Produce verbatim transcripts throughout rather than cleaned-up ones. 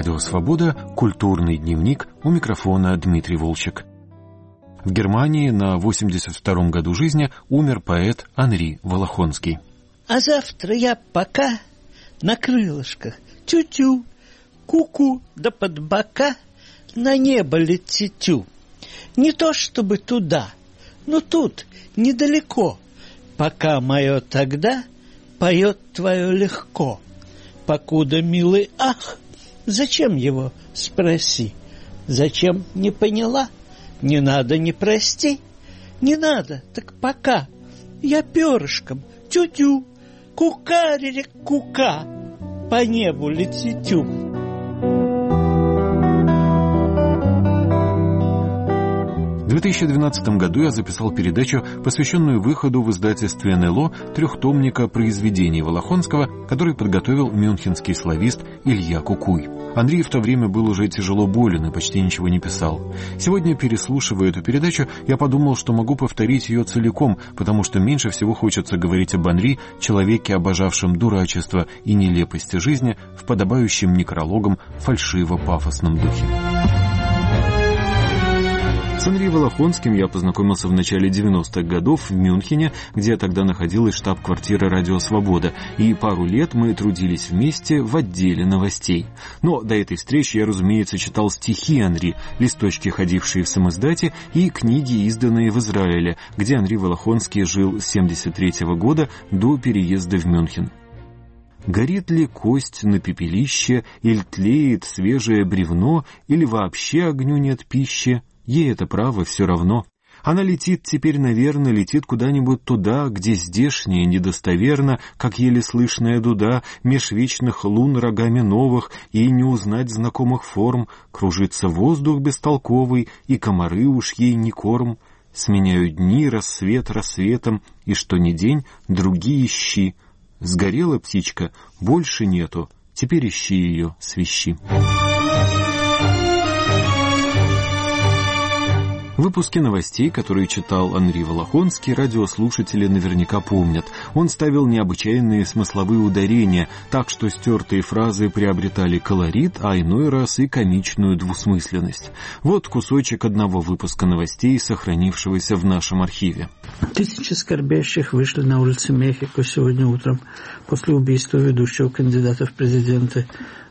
Радио «Свобода», культурный дневник, у микрофона Дмитрий Волчек. В Германии на восемьдесят втором году жизни умер поэт Анри Волохонский. А завтра я пока на крылышках тю-тю, ку-ку, да под бока на небо летитю. Не то чтобы туда, но тут, недалеко. Пока мое тогда поет твое легко. Покуда, милый, ах, зачем его, спроси. Зачем, не поняла? Не надо, не прости. Не надо, так пока. Я перышком, тю-тю, кукарерик кука, по небу летитю. В две тысячи двенадцатом году я записал передачу, посвященную выходу в издательстве эн эл о трехтомника произведений Волохонского, который подготовил мюнхенский славист Илья Кукуй. Андрей в то время был уже тяжело болен и почти ничего не писал. Сегодня, переслушивая эту передачу, я подумал, что могу повторить ее целиком, потому что меньше всего хочется говорить об Анри, человеке, обожавшем дурачество и нелепости жизни, в подобающем некрологом фальшиво-пафосном духе. С Анри Волохонским я познакомился в начале девяностых годов в Мюнхене, где тогда находилась штаб-квартира «Радио Свобода», и пару лет мы трудились вместе в отделе новостей. Но до этой встречи я, разумеется, читал стихи Анри, листочки, ходившие в самиздате, и книги, изданные в Израиле, где Анри Волохонский жил с семьдесят третьего года до переезда в Мюнхен. Горит ли кость на пепелище, или тлеет свежее бревно, или вообще огню нет пищи? Ей это право все равно. Она летит теперь, наверное, летит куда-нибудь туда, где здешнее недостоверно, как еле слышная дуда, меж вечных лун рогами новых, и не узнать знакомых форм, кружится воздух бестолковый, и комары уж ей не корм. Сменяют дни рассвет рассветом, и что ни день, другие ищи. Сгорела птичка, больше нету, теперь ищи ее, свищи. Выпуски новостей, которые читал Анри Волохонский, радиослушатели наверняка помнят. Он ставил необычайные смысловые ударения, так что стертые фразы приобретали колорит, а иной раз и комичную двусмысленность. Вот кусочек одного выпуска новостей, сохранившегося в нашем архиве. Тысячи скорбящих вышли на улицы Мехико сегодня утром после убийства ведущего кандидата в президенты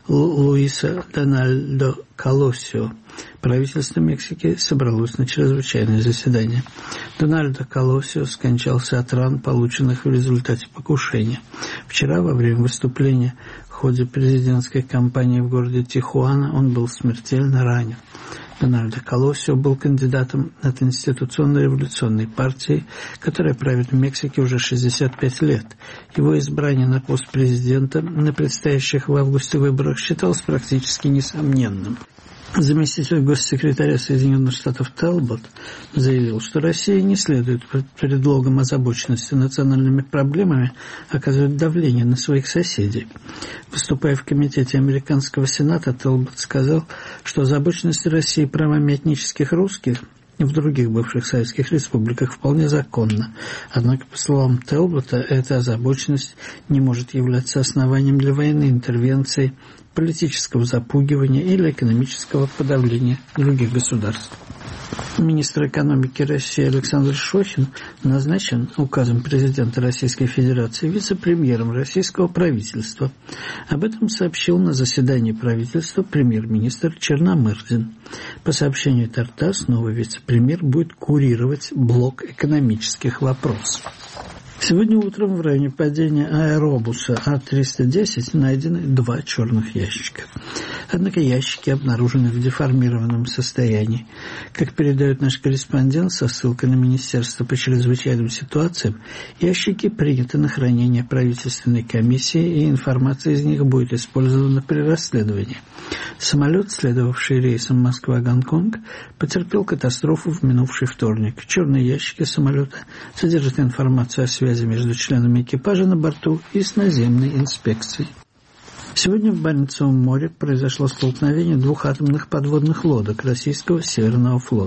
Луиса Дональдо Колосио. Правительство Мексики собралось на чрезвычайное заседание. Дональдо Колосио скончался от ран, полученных в результате покушения. Вчера, во время выступления в ходе президентской кампании в городе Тихуана, он был смертельно ранен. Дональдо Колосио был кандидатом от Институционной революционной партии, которая правит в Мексике уже шестьдесят пять лет. Его избрание на пост президента на предстоящих в августе выборах считалось практически несомненным. Заместитель госсекретаря Соединенных Штатов Талбот заявил, что Россия не следует под предлогом озабоченности национальными проблемами оказывать давление на своих соседей. Выступая в комитете американского сената, Талбот сказал, что озабоченность России правами этнических русских в других бывших советских республиках вполне законна. Однако, по словам Талбота, эта озабоченность не может являться основанием для военной интервенции, политического запугивания или экономического подавления других государств. Министр экономики России Александр Шохин назначен указом президента Российской Федерации вице-премьером российского правительства. Об этом сообщил на заседании правительства премьер-министр Черномырдин. По сообщению ТАРТАСС, новый вице-премьер будет курировать блок экономических вопросов. Сегодня утром в районе падения аэробуса А триста десять найдены два черных ящика. Однако ящики обнаружены в деформированном состоянии. Как передает наш корреспондент со ссылкой на Министерство по чрезвычайным ситуациям, ящики приняты на хранение правительственной комиссии, и информация из них будет использована при расследовании. Самолет, следовавший рейсом Москва-Гонконг, потерпел катастрофу в минувший вторник. Черные ящики самолета содержат информацию о связи между членами экипажа на борту и с наземной инспекцией. Сегодня в Баренцевом море произошло столкновение двух атомных подводных лодок российского Северного флота.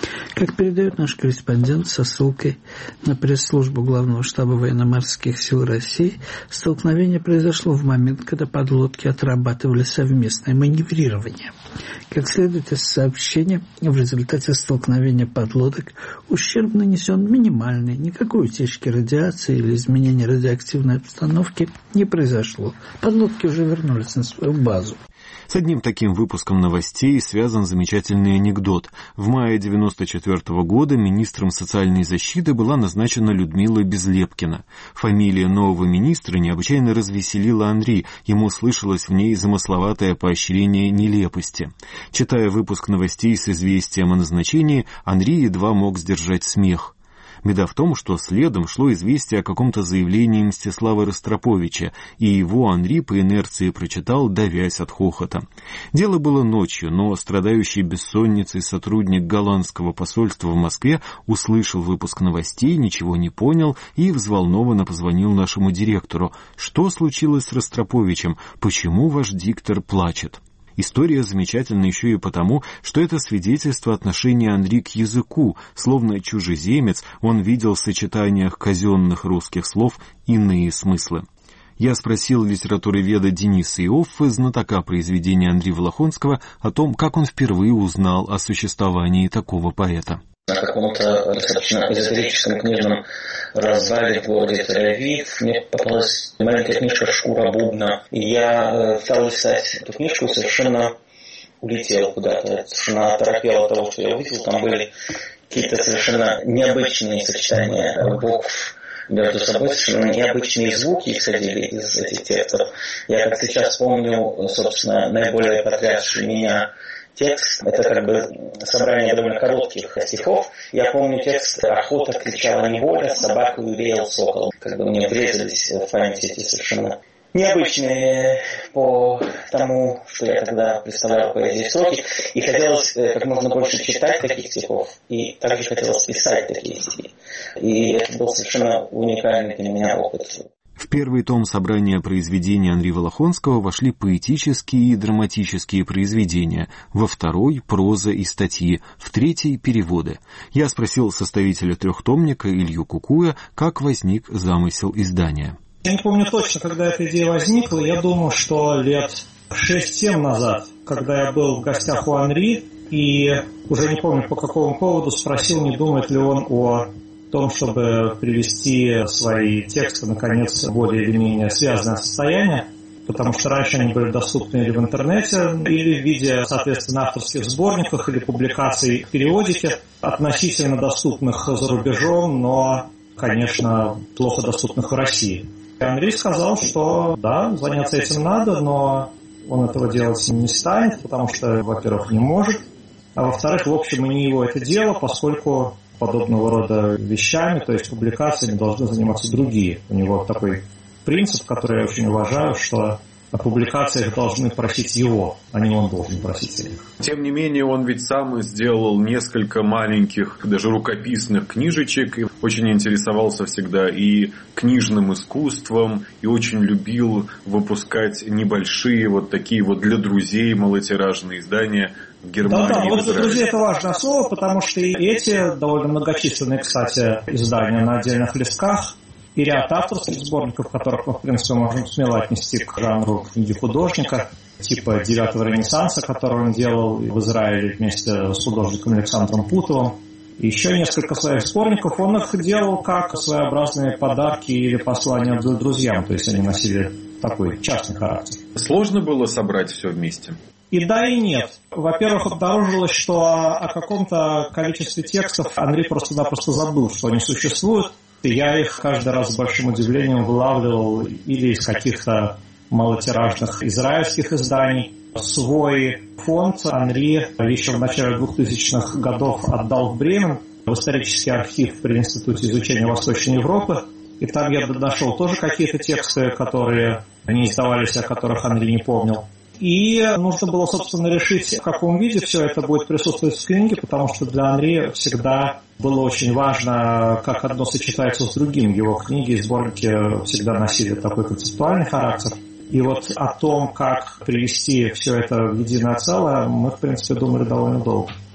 Как передает наш корреспондент со ссылкой на пресс-службу Главного штаба военно-морских сил России, столкновение произошло в момент, когда подлодки отрабатывали совместное маневрирование. Как следует из сообщения, в результате столкновения подлодок ущерб нанесен минимальный, никакой утечки радиации или изменения радиоактивной обстановки не произошло. Подлодки уже вернулись на свою базу. С одним таким выпуском новостей связан замечательный анекдот. В мае девяносто четвёртого года министром социальной защиты была назначена Людмила Безлепкина. Фамилия нового министра необычайно развеселила Анри, ему слышалось в ней замысловатое поощрение нелепости. Читая выпуск новостей с известием о назначении, Анри едва мог сдержать смех. Беда в том, что следом шло известие о каком-то заявлении Мстислава Ростроповича, и его Анри по инерции прочитал, давясь от хохота. Дело было ночью, но страдающий бессонницей сотрудник голландского посольства в Москве услышал выпуск новостей, ничего не понял и взволнованно позвонил нашему директору. Что случилось с Ростроповичем? Почему ваш диктор плачет? История замечательна еще и потому, что это свидетельство отношения Анри к языку. Словно чужеземец, он видел в сочетаниях казенных русских слов иные смыслы. Я спросил литературоведа Дениса Иоффе, знатока произведения Анри Волохонского, о том, как он впервые узнал о существовании такого поэта. На каком-то достаточно эзотерическом книжном развале в городе Тель-Авив мне попалась маленькая книжка «Шкура бубна». И я стал листать эту книжку и совершенно улетел куда-то, совершенно оторопел от того, что я увидел. Там были какие-то совершенно необычные сочетания букв между собой, совершенно необычные звуки исходили из этих текстов. Я, как сейчас помню, собственно, наиболее потрясший меня текст, это как бы собрание довольно коротких стихов. Я помню текст «Охота кричала неволя, собаку реял сокол». Как бы мне врезались в память эти совершенно необычные по тому, что я тогда представлял поэзии строки. И хотелось как можно больше читать таких стихов, и также хотелось писать такие стихи. И это был совершенно уникальный для меня опыт. В первый том собрания произведений Анри Волохонского вошли поэтические и драматические произведения, во второй — проза и статьи, в третий — переводы. Я спросил составителя трехтомника Илью Кукуя, как возник замысел издания. Я не помню точно, когда эта идея возникла. Я думаю, что лет шесть-семь назад, когда я был в гостях у Анри, и уже не помню по какому поводу, спросил, не думает ли он о том, чтобы привести свои тексты, наконец, в более или менее связанное состояние, потому что раньше они были доступны или в интернете, или в виде, соответственно, авторских сборников или публикаций в периодике, относительно доступных за рубежом, но, конечно, плохо доступных в России. И Анри сказал, что да, заняться этим надо, но он этого делать не станет, потому что, во-первых, не может, а во-вторых, в общем, и не его это дело, поскольку подобного рода вещами, то есть публикациями, должны заниматься другие. У него такой принцип, который я очень уважаю, что о публикациях должны просить его, а не он должен просить их. Тем не менее, он ведь сам сделал несколько маленьких, даже рукописных книжечек, и очень интересовался всегда и книжным искусством, и очень любил выпускать небольшие вот такие вот для друзей малотиражные издания в Германии. Да, да, вот для друзей это важное слово, потому что и эти довольно многочисленные, кстати, издания на отдельных листках, и ряд авторских сборников, которых мы, в принципе, можем смело отнести к жанру книги художника, типа «Девятого Ренессанса», который он делал в Израиле вместе с художником Александром Путовым. И еще несколько своих сборников он их делал как своеобразные подарки или послания друзьям, то есть они носили такой частный характер. Сложно было собрать все вместе? И да, и нет. Во-первых, обнаружилось, что о каком-то количестве текстов Анри просто-напросто забыл, что они существуют. И я их каждый раз с большим удивлением вылавливал или из каких-то малотиражных израильских изданий. Свой фонд Анри еще в начале двухтысячных годов отдал в Бремен, в исторический архив при Институте изучения Восточной Европы. И там я нашел тоже какие-то тексты, которые не издавались, о которых Анри не помнил. И нужно было, собственно, решить, в каком виде все это будет присутствовать в книге, потому что для Анри всегда было очень важно, как одно сочетается с другим. Его книги и сборники всегда носили такой концептуальный характер. И вот о том, как привести все это в единое целое, мы, в принципе, думали довольно долго.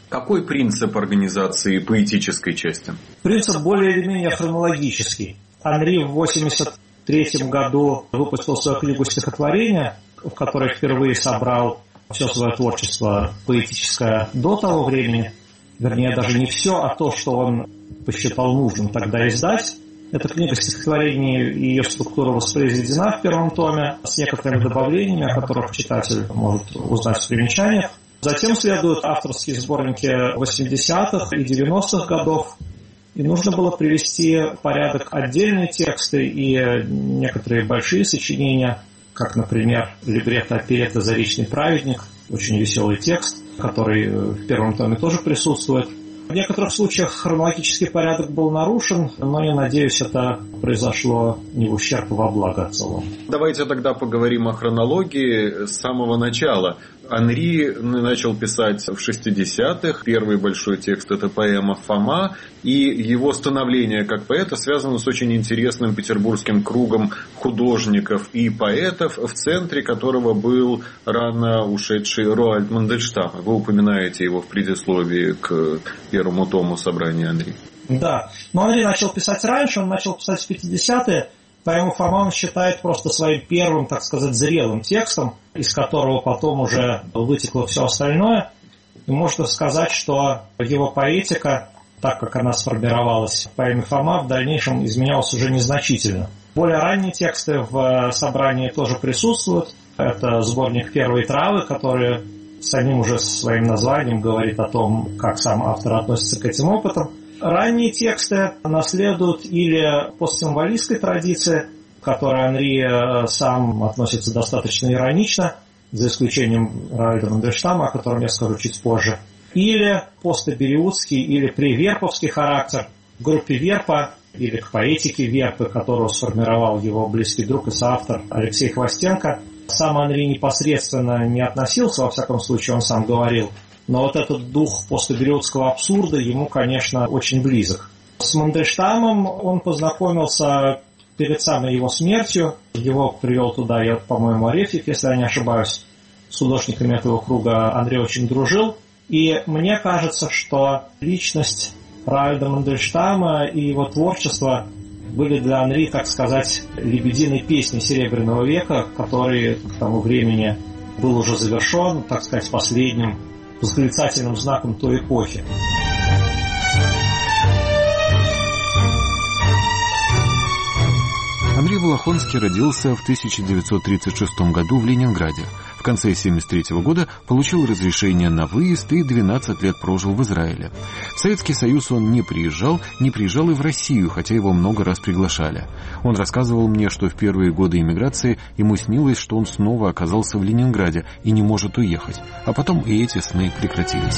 Какой принцип организации поэтической части? Принцип более или менее хронологический. Анри в восемьдесят третьем году выпустил свою книгу стихотворения, в которой впервые собрал все свое творчество поэтическое до того времени. Вернее, даже не все, а то, что он посчитал нужным тогда издать. Эта книга стихотворений и ее структура воспроизведена в первом томе с некоторыми добавлениями, о которых читатель может узнать в примечаниях. Затем следуют авторские сборники восьмидесятых и девяностых годов. И нужно было привести в порядок отдельные тексты и некоторые большие сочинения, как, например, либретто оперетты «Заречный праведник», очень веселый текст, который в первом томе тоже присутствует. В некоторых случаях хронологический порядок был нарушен, но я надеюсь, это произошло не в ущерб, а во благо в целом. Давайте тогда поговорим о хронологии с самого начала. Анри начал писать в шестидесятых. Первый большой текст – это поэма «Фома». И его становление как поэта связано с очень интересным петербургским кругом художников и поэтов, в центре которого был рано ушедший Роальд Мандельштам. Вы упоминаете его в предисловии к первому тому собрания Анри. Да, но Анри начал писать раньше, он начал писать в пятидесятые. Поэму «Фома» он считает просто своим первым, так сказать, зрелым текстом, из которого потом уже вытекло все остальное. И можно сказать, что его поэтика, так как она сформировалась в поэме «Фома», в дальнейшем изменялась уже незначительно. Более ранние тексты в собрании тоже присутствуют. Это сборник «Первые травы», который самим уже своим названием говорит о том, как сам автор относится к этим опытам. Ранние тексты наследуют или постсимволистской традиции, к которой Анри сам относится достаточно иронично, за исключением Роальда Мандельштама, о котором я скажу чуть позже, или постобериутский или преверповский характер в группе Верпа или к поэтике Верпы, которую сформировал его близкий друг и соавтор Алексей Хвостенко. Сам Анри непосредственно не относился, во всяком случае, он сам говорил, но вот этот дух постобериутского абсурда ему, конечно, очень близок. С Мандельштамом он познакомился перед самой его смертью. Его привел туда, я, по-моему, Арефьев, если я не ошибаюсь. С художниками этого круга Андрей очень дружил. И мне кажется, что личность Роальда Мандельштама и его творчество были для Анри, так сказать, лебединой песней Серебряного века, который к тому времени был уже завершен, так сказать, последним восклицательным знаком той эпохи. Анри Волохонский родился в тысяча девятьсот тридцать шестом году в Ленинграде. В конце тысяча девятьсот семьдесят третьего года получил разрешение на выезд и двенадцать лет прожил в Израиле. В Советский Союз он не приезжал, не приезжал и в Россию, хотя его много раз приглашали. Он рассказывал мне, что в первые годы эмиграции ему снилось, что он снова оказался в Ленинграде и не может уехать, а потом и эти сны прекратились.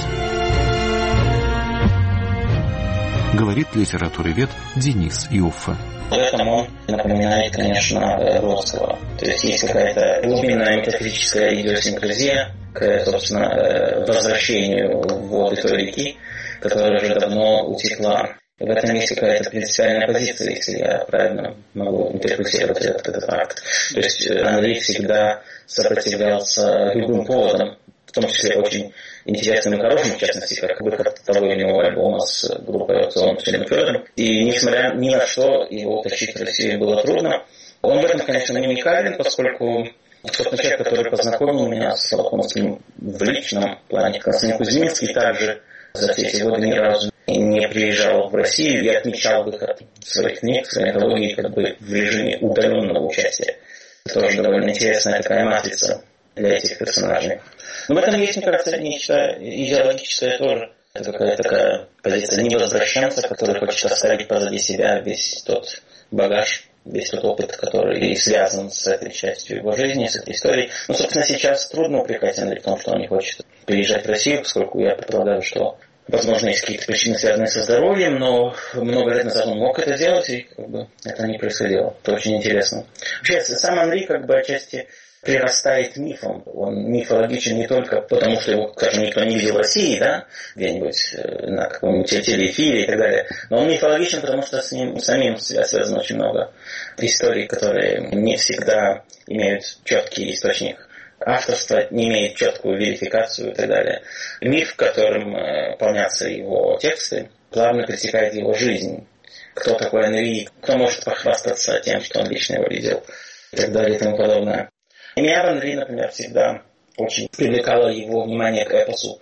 Говорит литературовед Денис Иоффе. В этом он напоминает, конечно, Бродского. То есть есть какая-то глубинная метафизическая идиосинкразия к, собственно, возвращению в воды той реки, которая уже давно утекла. В этом есть какая-то принципиальная позиция, если я правильно могу интерпретировать этот, этот акт. То есть Анри всегда сопротивлялся любым поводам, в том числе очень интересным и хорошим, в частности, как выход того или иного альбома с группой аукцион Членом Федором. И несмотря ни на что, его утащить в Россию было трудно. Он в этом, конечно, не уникален, поскольку тот человек, который познакомил меня с Волохонским в личном плане, Константин Кузьминский, также за все эти годы ни разу не приезжал в Россию и отмечал выход своих книг, своей антологии как бы в режиме удаленного участия. Это тоже довольно интересная такая матрица для этих персонажей. Но в этом есть, мне кажется, нечто идеологическое тоже. Это какая-то такая позиция невозвращенца, который хочет оставить позади себя весь тот багаж, весь тот опыт, который связан с этой частью его жизни, с этой историей. Ну, собственно, сейчас трудно упрекать Андрея в том, что он не хочет переезжать в Россию, поскольку я предполагаю, что, возможно, есть какие-то причины, связанные со здоровьем, но много лет назад он мог это делать, и как бы это не происходило. Это очень интересно. Вообще, сам Анри как бы отчасти прирастает мифом. Он мифологичен не только потому, что его, скажем, никто не видел в России, да, где-нибудь на каком-нибудь телеэфире и так далее, но он мифологичен, потому что с ним самим связано очень много историй, которые не всегда имеют четкий источник авторство не имеет четкую верификацию и так далее. Миф, которым полнятся его тексты, плавно пресекает его жизнь. Кто такой Анри, кто может похвастаться тем, что он лично его видел, и так далее и тому подобное. И меня Анри, например, всегда очень привлекало его внимание к эпосу,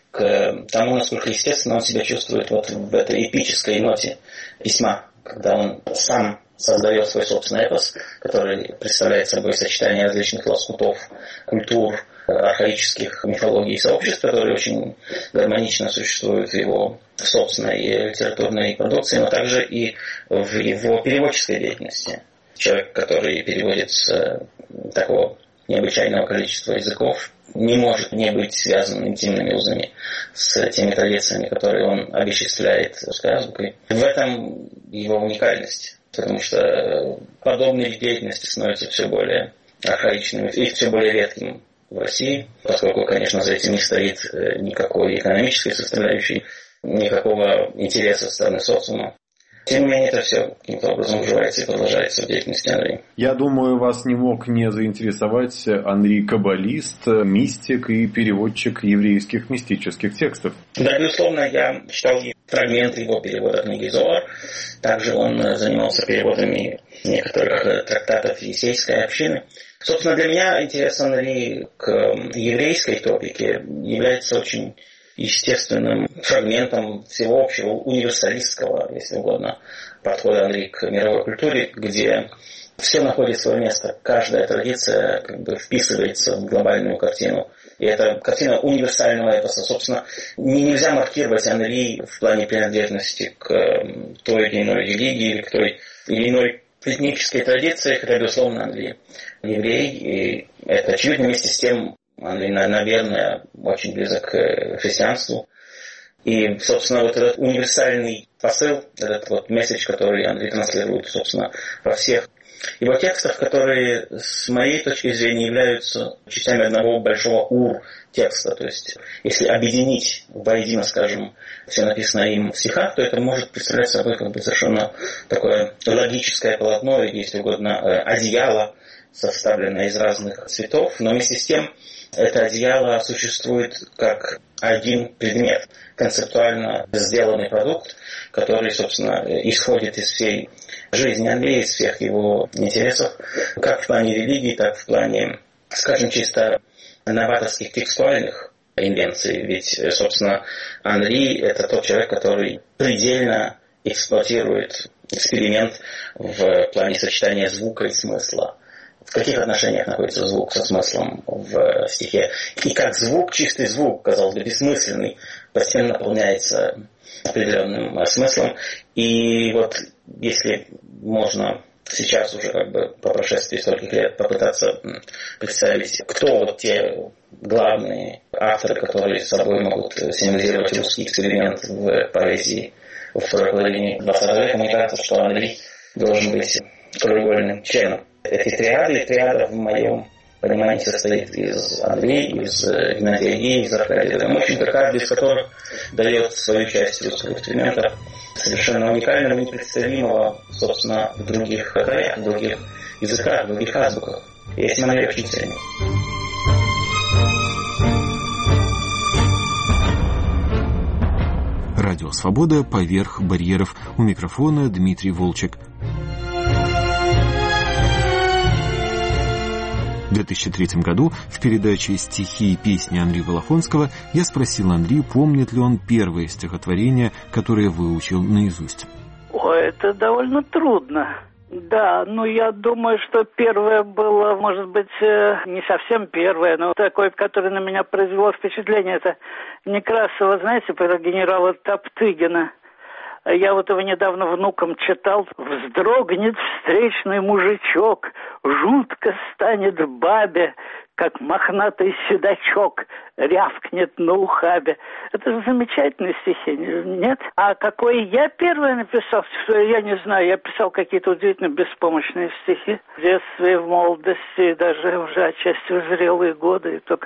к тому, насколько естественно он себя чувствует вот в этой эпической ноте письма, когда он сам создает свой собственный эпос, который представляет собой сочетание различных лоскутов, культур, архаических мифологий и сообществ, которые очень гармонично существуют в его собственной литературной продукции, но также и в его переводческой деятельности. Человек, который переводит с такого необычайного количества языков, не может не быть связан интимными узами с теми традициями, которые он обесчисляет русской азбукой. В этом его уникальность, потому что подобные деятельности становятся все более архаичными и все более редкими в России, поскольку, конечно, за этим не стоит никакой экономической составляющей, никакого интереса со стороны социума. Тем не менее, это все каким-то образом уживается и продолжается в деятельности Анри. Я думаю, вас не мог не заинтересовать Анри каббалист, мистик и переводчик еврейских мистических текстов. Да, безусловно, я читал фрагменты его перевода книги Зоар. Также он занимался переводами некоторых трактатов есейской общины. Собственно, для меня интерес Анри к еврейской топике является очень естественным фрагментом всего общего универсалистского, если угодно, подхода Анри к мировой культуре, где все находит свое место. Каждая традиция как бы вписывается в глобальную картину. И это картина универсального эпоса. Собственно, нельзя маркировать Анри в плане принадлежности к той или иной религии или к той или иной этнической традиции, хотя, безусловно, Анри еврей. И это очевидно. Вместе с тем Анри, наверное, очень близок к христианству. И, собственно, вот этот универсальный посыл, этот вот месседж, который Анри транслирует, собственно, во всех его текстах, которые, с моей точки зрения, являются частями одного большого ур-текста. То есть, если объединить воедино, скажем, все написанное им в стихах, то это может представлять собой как бы совершенно такое логическое полотно, если угодно, одеяло, составленное из разных цветов, но вместе с тем это одеяло существует как один предмет, концептуально сделанный продукт, который, собственно, исходит из всей жизни Анри, из всех его интересов, как в плане религии, так в плане, скажем, чисто новаторских текстуальных инвенций. Ведь, собственно, Анри – это тот человек, который предельно эксплуатирует эксперимент в плане сочетания звука и смысла. В каких отношениях находится звук со смыслом в стихе. И как звук, чистый звук, казалось бы, бессмысленный, постепенно наполняется определенным смыслом. И вот если можно сейчас уже как бы по прошествии стольких лет попытаться представить, кто вот те главные авторы, которые с собой могут символизировать русский эксперимент в поэзии во второй половине двадцатого века, мне кажется, что Анри должен быть краеугольным членом. Эти триады, триада в моем понимании состоит из Анри, из Геннадия Ги, из Аркадия Домощенко, каждый из которых дает свою часть русского эксперимента, совершенно уникального, непредставимого, собственно, в других краях, в других языках, в других азбуках. И этим Анри очень ценен. Радио «Свобода» поверх барьеров. У микрофона Дмитрий Волчек. В две тысячи третьем году в передаче «Стихи и песни» Анри Волохонского я спросил Анри, помнит ли он первое стихотворение, которое выучил наизусть. Ой, это довольно трудно. Да, ну я думаю, что первое было, может быть, не совсем первое, но такое, которое на меня произвело впечатление, это Некрасова, знаете, про генерала Топтыгина. Я вот его недавно внукам читал. «Вздрогнет встречный мужичок, жутко станет бабе, как мохнатый седачок рявкнет на ухабе». Это же замечательные стихи, нет? А какой я первый написал, я не знаю, я писал какие-то удивительно беспомощные стихи в детстве, в молодости, даже уже отчасти в зрелые годы, и только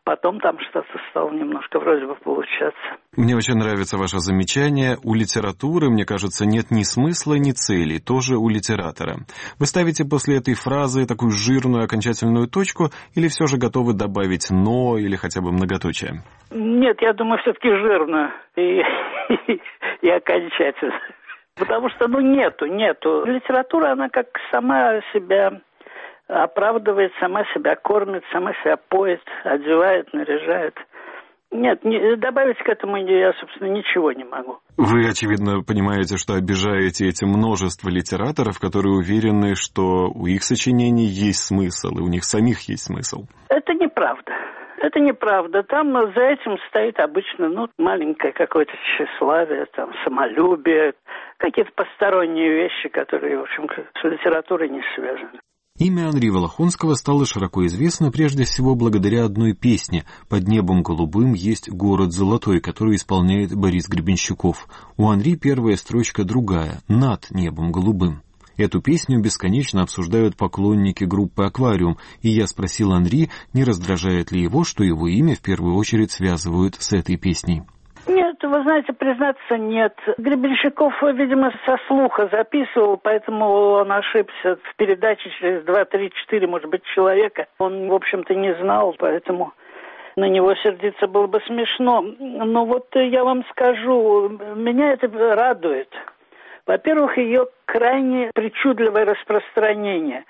потом там что-то стало немножко вроде бы получаться. Мне очень нравится ваше замечание. У литературы, мне кажется, нет ни смысла, ни цели, тоже у литератора. Вы ставите после этой фразы такую жирную окончательную точку или все же готовы добавить «но» или хотя бы многоточие? Нет, я думаю, все-таки жирную и, и, и окончательно. Потому что, ну, нету, нету. Литература, она как сама себя оправдывает, сама себя кормит, сама себя поет, одевает, наряжает. Нет, не, добавить к этому я, собственно, ничего не могу. Вы, очевидно, понимаете, что обижаете этим множество литераторов, которые уверены, что у их сочинений есть смысл, и у них самих есть смысл. Это неправда. Это неправда. Там за этим стоит обычно, ну, маленькое какое-то тщеславие, там, самолюбие, какие-то посторонние вещи, которые, в общем, с литературой не связаны. Имя Анри Волохонского стало широко известно прежде всего благодаря одной песне «Под небом голубым есть город золотой», которую исполняет Борис Гребенщиков. У Анри первая строчка другая «Над небом голубым». Эту песню бесконечно обсуждают поклонники группы «Аквариум», и я спросил Анри, не раздражает ли его, что его имя в первую очередь связывают с этой песней. Нет, вы знаете, признаться, нет. Гребенщиков, видимо, со слуха записывал, поэтому он ошибся в передаче через два, три, четыре, может быть, человека. Он, в общем-то, не знал, поэтому на него сердиться было бы смешно. Но вот я вам скажу, меня это радует. Во-первых, ее крайне причудливое распространение.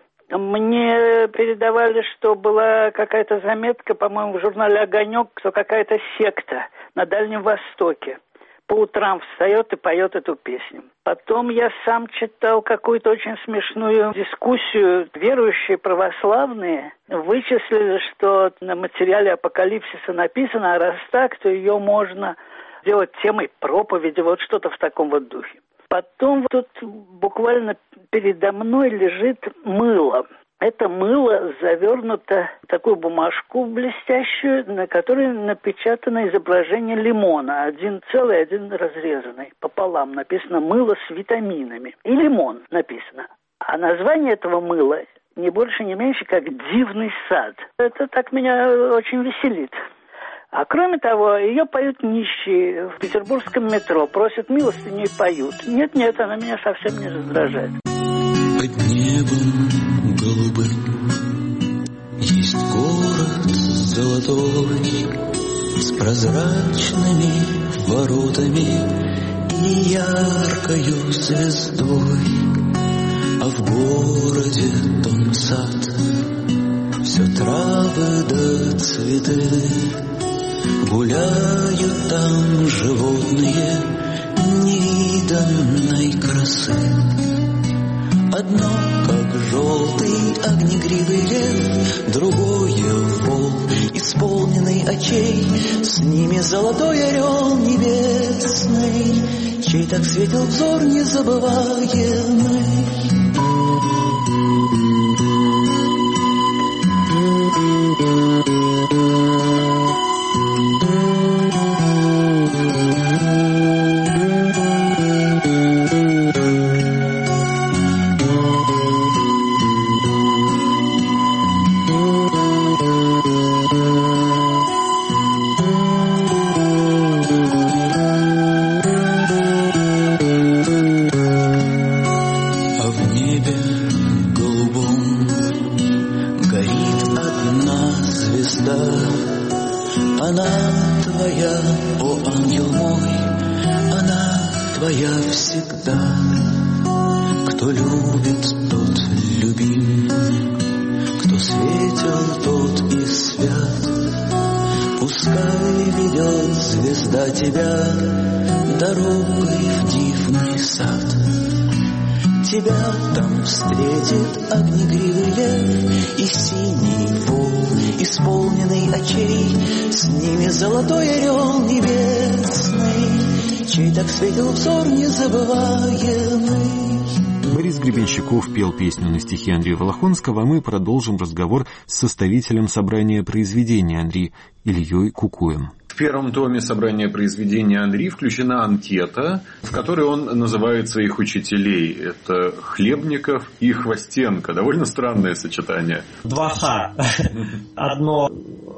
Мне передавали, что была какая-то заметка, по-моему, в журнале «Огонек», что какая-то секта на Дальнем Востоке по утрам встает и поет эту песню. Потом я сам читал какую-то очень смешную дискуссию. Верующие православные вычислили, что на материале Апокалипсиса написано, а раз так, то ее можно сделать темой проповеди, вот что-то в таком вот духе. Потом тут буквально передо мной лежит мыло. Это мыло завернуто в такую бумажку блестящую, на которой напечатано изображение лимона. Один целый, один разрезанный. Пополам написано «мыло с витаминами». И лимон написано. А название этого мыла не больше, не меньше, как «Дивный сад». Это так меня очень веселит. А кроме того, ее поют нищие в петербургском метро. Просят милостыню и поют. Нет-нет, она меня совсем не раздражает. Под небом голубым есть город золотой с прозрачными воротами и яркою звездой. А в городе дом сад, все травы да цветы. Гуляют там животные невиданной красы. Одно, как желтый огнегривый лев, другое вол, исполненный очей. С ними золотой орел небесный, чей так светил взор незабываемый. Золотой орел небесный, чей так светил взор незабываемый. Борис Гребенщиков пел песню на стихи Андрея Волохонского, а мы продолжим разговор с составителем собрания произведений Анри Ильей Кукуем. В первом томе собрания произведений Анри включена анкета, в которой он называет своих учителей. Это Хлебников и Хвостенко. Довольно странное сочетание. Два «ха». Одно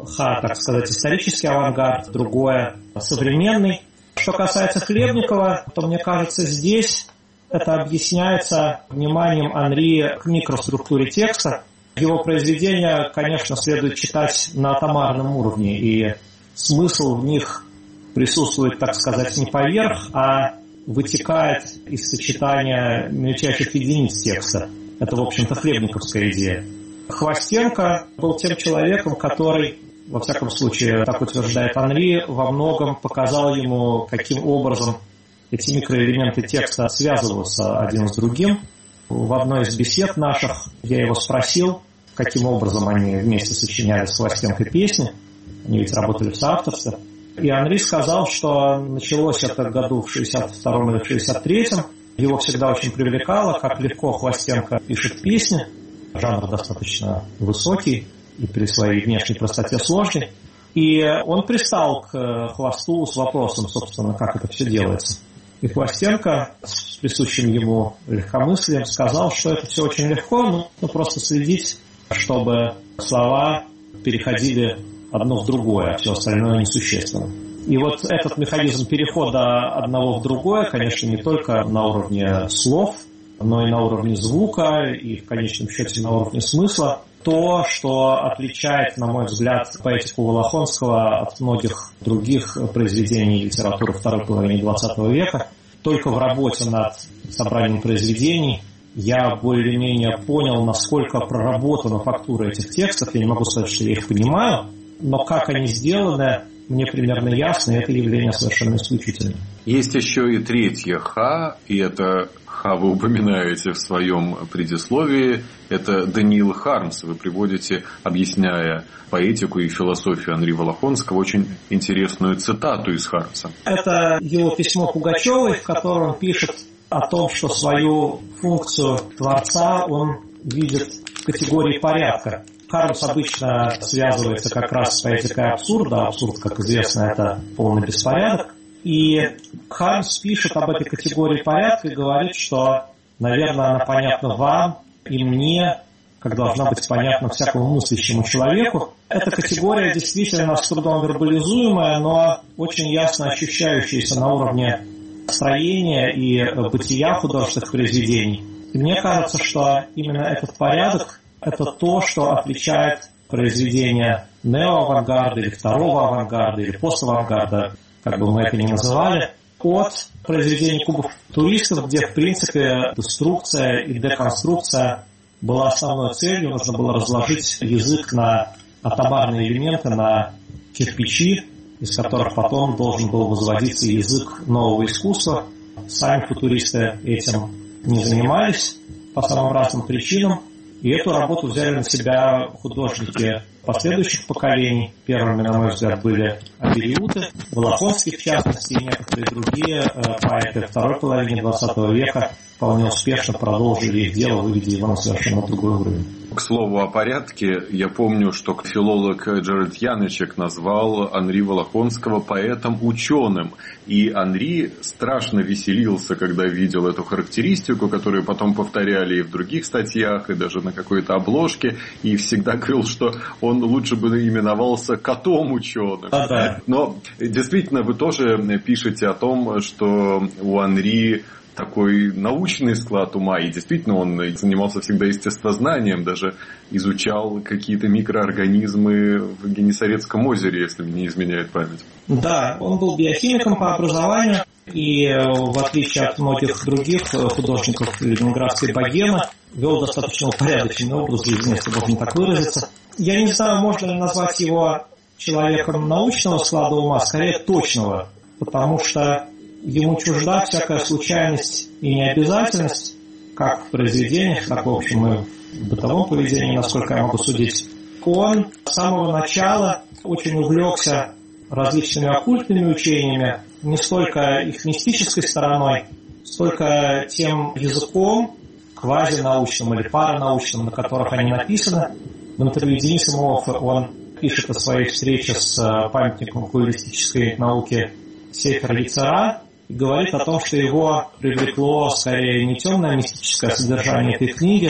Ха, так сказать, исторический авангард, другое современный. Что касается Хлебникова, то, мне кажется, здесь это объясняется вниманием Анри к микроструктуре текста. Его произведения, конечно, следует читать на атомарном уровне, и смысл в них присутствует, так сказать, не поверх, а вытекает из сочетания мельчайших единиц текста. Это, в общем-то, хлебниковская идея. Хвостенко был тем человеком, который, во всяком случае, так утверждает Анри, во многом показал ему, каким образом эти микроэлементы текста связываются один с другим. В одной из бесед наших я его спросил, каким образом они вместе сочиняли с Хвостенко песни. Они ведь работали в соавторстве. И Анри сказал, что началось это году в шестьдесят втором или в шестьдесят третьем. Его всегда очень привлекало, как легко Хвостенко пишет песни. Жанр достаточно высокий и при своей внешней простоте сложный. И он пристал к Хвосту с вопросом, собственно, как это все делается. И Хвостенко с присущим ему легкомыслием сказал, что это все очень легко, ну, ну просто следить, чтобы слова переходили одно в другое, а все остальное несущественно. И вот этот механизм перехода одного в другое, конечно, не только на уровне слов, но и на уровне звука, и в конечном счете на уровне смысла, то, что отличает, на мой взгляд, поэтику Волохонского от многих других произведений литературы второй половины двадцатого века. Только в работе над собранием произведений я более-менее понял, насколько проработана фактура этих текстов. Я не могу сказать, что я их понимаю, но как они сделаны, мне примерно ясно, и это явление совершенно исключительное. Есть еще и третье «ха», и это «ха» вы упоминаете в своем предисловии. Это Даниил Хармс. Вы приводите, объясняя поэтику и философию Анри Волохонского, очень интересную цитату из Хармса. Это его письмо Пугачевой, в котором он пишет о том, что свою функцию творца он видит в категории порядка. Хармс обычно связывается как раз с поэтикой абсурда. Абсурд, как известно, это полный беспорядок. И Хармс пишет об этой категории порядка и говорит, что, наверное, она понятна вам и мне, как должна быть понятна всякому мыслящему человеку. Эта категория действительно с трудом вербализуемая, но очень ясно ощущающаяся на уровне строения и бытия художественных произведений. И мне кажется, что именно этот порядок – это то, что отличает произведения неоавангарда или второго авангарда или поставангарда, как бы мы это ни называли, от произведений кубов-туристов, где, в принципе, деструкция и деконструкция была основной целью. Нужно было разложить язык на атомарные элементы, на кирпичи, из которых потом должен был возводиться язык нового искусства. Сами футуристы этим не занимались по самым разным причинам. И эту работу взяли на себя художники последующих поколений. Первыми, на мой взгляд, были Абериуты, Волохонский, в частности, и некоторые другие поэты второй половины двадцатого века вполне успешно продолжили их дело, выведя его на совершенно другой уровень. К слову о порядке, я помню, что филолог Джеральд Яночек назвал Анри Волохонского поэтом-ученым. И Анри страшно веселился, когда видел эту характеристику, которую потом повторяли и в других статьях, и даже на какой-то обложке. И всегда говорил, что он лучше бы именовался котом-ученым. Да-да. Но действительно, вы тоже пишете о том, что у Анри такой научный склад ума, и действительно он занимался всегда естествознанием, даже изучал какие-то микроорганизмы в Генесарецком озере, если мне не изменяет память. Да, он был биохимиком по образованию, и в отличие от многих других художников ленинградской богемы, вел достаточно упорядоченный образ жизни, если можно так выразиться. Я не знаю, можно ли назвать его человеком научного склада ума, скорее точного, потому что ему чужда всякая случайность и необязательность, как в произведениях, так, в общем, и в бытовом поведении, насколько я могу судить. Он с самого начала очень увлекся различными оккультными учениями, не столько их мистической стороной, столько тем языком, квазинаучным или паранаучным, на которых они написаны. В интервью Дениса Мова он пишет о своей встрече с памятником куилистической науки Сефер Яцера и говорит о том, что его привлекло скорее не темное мистическое содержание этой книги,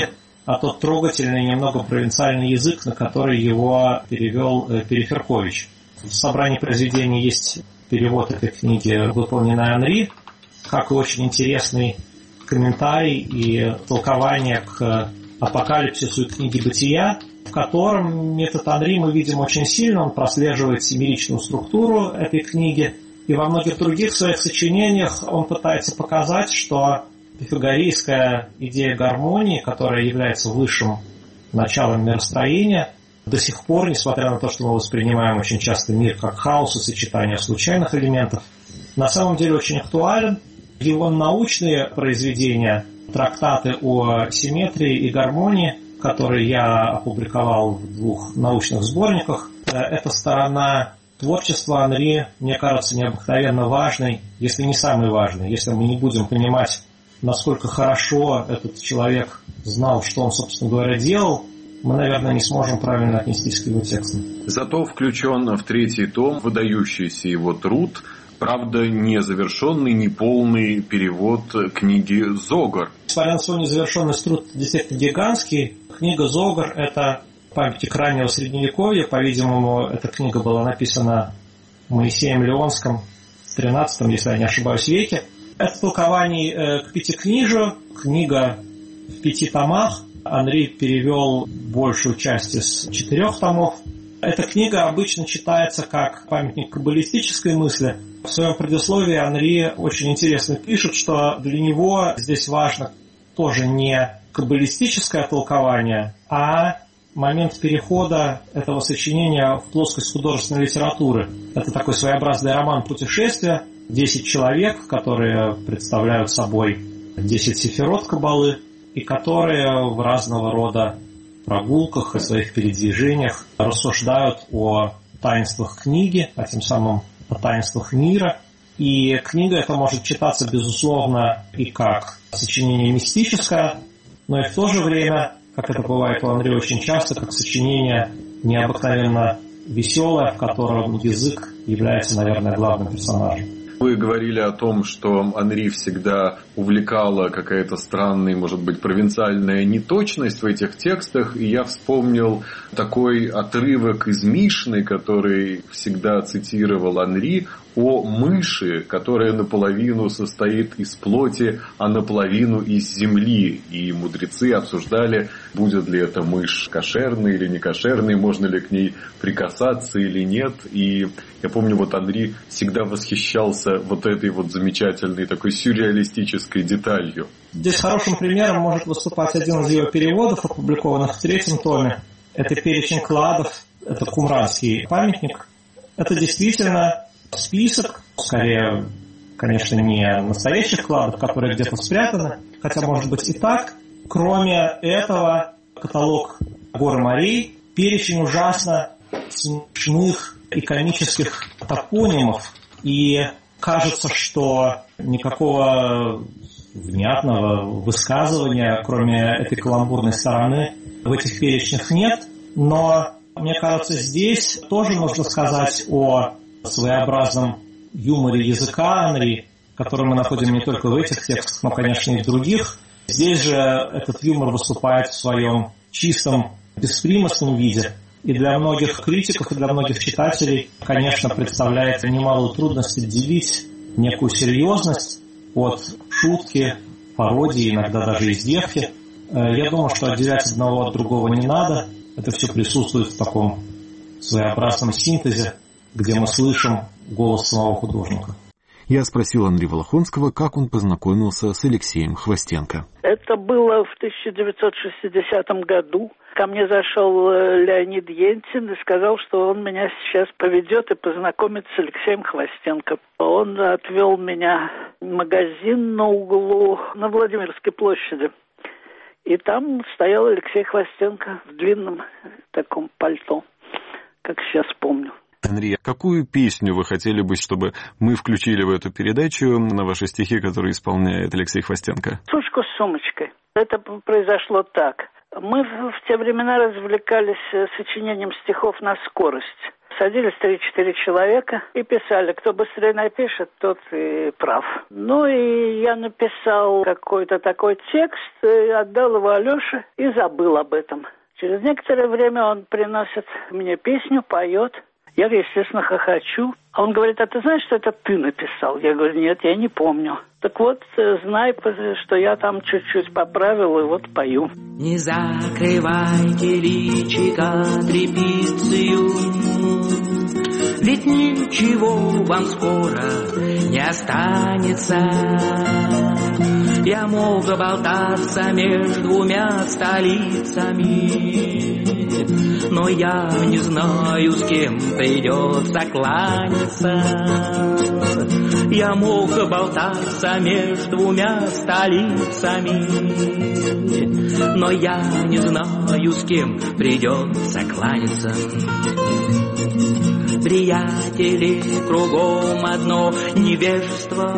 а тот трогательный, немного провинциальный язык, на который его перевел Периферкович. В собрании произведений есть перевод этой книги, выполненный Анри, как и очень интересный комментарий и толкование к апокалипсису и книге «Бытия», в котором метод Анри мы видим очень сильно, он прослеживает семеричную структуру этой книги, и во многих других своих сочинениях он пытается показать, что пифагорейская идея гармонии, которая является высшим началом миростроения, до сих пор, несмотря на то, что мы воспринимаем очень часто мир как хаос и сочетание случайных элементов, на самом деле очень актуален. Его научные произведения, трактаты о симметрии и гармонии, которые я опубликовал в двух научных сборниках, эта сторона творчества Анри, мне кажется, необыкновенно важной, если не самой важной. Если мы не будем понимать, насколько хорошо этот человек знал, что он, собственно говоря, делал, мы, наверное, не сможем правильно отнестись к его текстам. Зато включен в третий том выдающийся его труд, правда, не завершенный, не полный перевод книги «Зогар». Несмотря на свой незавершенный труд действительно гигантский, книга «Зогар» — это памятник раннего Средневековья. По-видимому, эта книга была написана Моисеем Леонским в тринадцатом, если я не ошибаюсь, веке. Это толкование к пятикнижию, книга в пяти томах. Анри перевел большую часть из четырех томов. Эта книга обычно читается как памятник каббалистической мысли. В своем предисловии Анри очень интересно пишет, что для него здесь важно тоже не каббалистическое толкование, а момент перехода этого сочинения в плоскость художественной литературы. Это такой своеобразный роман «Путешествие». Десять человек, которые представляют собой десять сефирот Каббалы, и которые в разного рода прогулках и своих передвижениях рассуждают о таинствах книги, а тем самым о таинствах мира. И книга эта может читаться, безусловно, и как сочинение мистическое, но и в то же время, как это бывает у Анри очень часто, как сочинение необыкновенно веселое, в котором язык является, наверное, главным персонажем. Вы говорили о том, что Анри всегда увлекала какая-то странная, может быть, провинциальная неточность в этих текстах, и я вспомнил такой отрывок из Мишны, который всегда цитировал Анри, о мыши, которая наполовину состоит из плоти, а наполовину из земли. И мудрецы обсуждали, будет ли эта мышь кошерной или не кошерной, можно ли к ней прикасаться или нет. И я помню, вот Анри всегда восхищался вот этой вот замечательной такой сюрреалистической деталью. Здесь хорошим примером может выступать один из его переводов, опубликованных в третьем томе. Это перечень кладов, это кумранский памятник. Это действительно список, скорее, конечно, не настоящих кладов, которые где-то спрятаны, хотя, может быть, и так. Кроме этого, каталог гор морей, перечень ужасно смешных и комических топонимов. И кажется, что никакого внятного высказывания, кроме этой каламбурной стороны, в этих перечнях нет. Но, мне кажется, здесь тоже нужно сказать о своеобразном юморе языка Анри, который мы находим не только в этих текстах, но, конечно, и в других. Здесь же этот юмор выступает в своем чистом, беспримесном виде. И для многих критиков, и для многих читателей, конечно, представляет немалую трудность отделить некую серьезность от шутки, пародии, иногда даже издевки. Я думаю, что отделять одного от другого не надо. Это все присутствует в таком своеобразном синтезе, где мы слышим голос самого художника. Я спросил Анри Волохонского, как он познакомился с Алексеем Хвостенко. Это было в тысяча девятьсот шестидесятом году. Ко мне зашел Леонид Ентин и сказал, что он меня сейчас поведет и познакомит с Алексеем Хвостенко. Он отвел меня в магазин на углу на Владимирской площади. И там стоял Алексей Хвостенко в длинном таком пальто, как сейчас помню. Анри, какую песню вы хотели бы, чтобы мы включили в эту передачу на ваши стихи, которые исполняет Алексей Хвостенко? «Сучку с сумочкой». Это произошло так. Мы в те времена развлекались сочинением стихов на скорость. Садились три-четыре человека и писали. Кто быстрее напишет, тот и прав. Ну и я написал какой-то такой текст, отдал его Алёше и забыл об этом. Через некоторое время он приносит мне песню, поет. Я, естественно, хохочу. А он говорит: а ты знаешь, что это ты написал? Я говорю: нет, я не помню. Так вот, знай, что я там чуть-чуть поправил, и вот пою. Не закрывайте личико тряпицею, ведь ничего вам скоро не останется. Я мог болтаться между двумя столицами, но я не знаю, с кем придется кланяться. Я мог болтаться между двумя столицами, но я не знаю, с кем придется кланяться. Приятели, кругом одно невежество,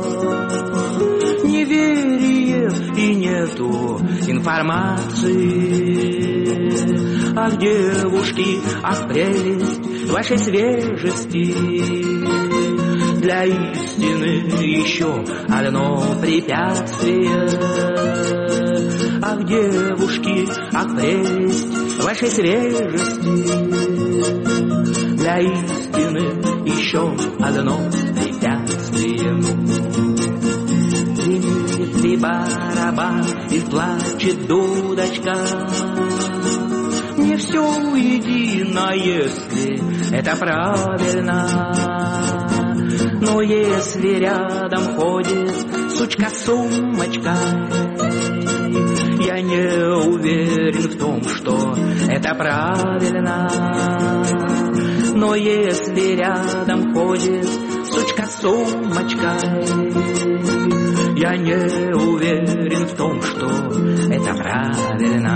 неверие и нету информации. Ах, девушки, ах, прелесть вашей свежести, для истины еще одно препятствие. Ах, девушки, ах, прелесть вашей свежести, для истины еще одно препятствие. Звенит ли барабан и плачет дудочка, мне все едино, если это правильно. Но если рядом ходит сучка с сумочкой, я не уверен в том, что это правильно. Но если рядом ходит сучка с сумочкой, я не уверен в том, что это правильно.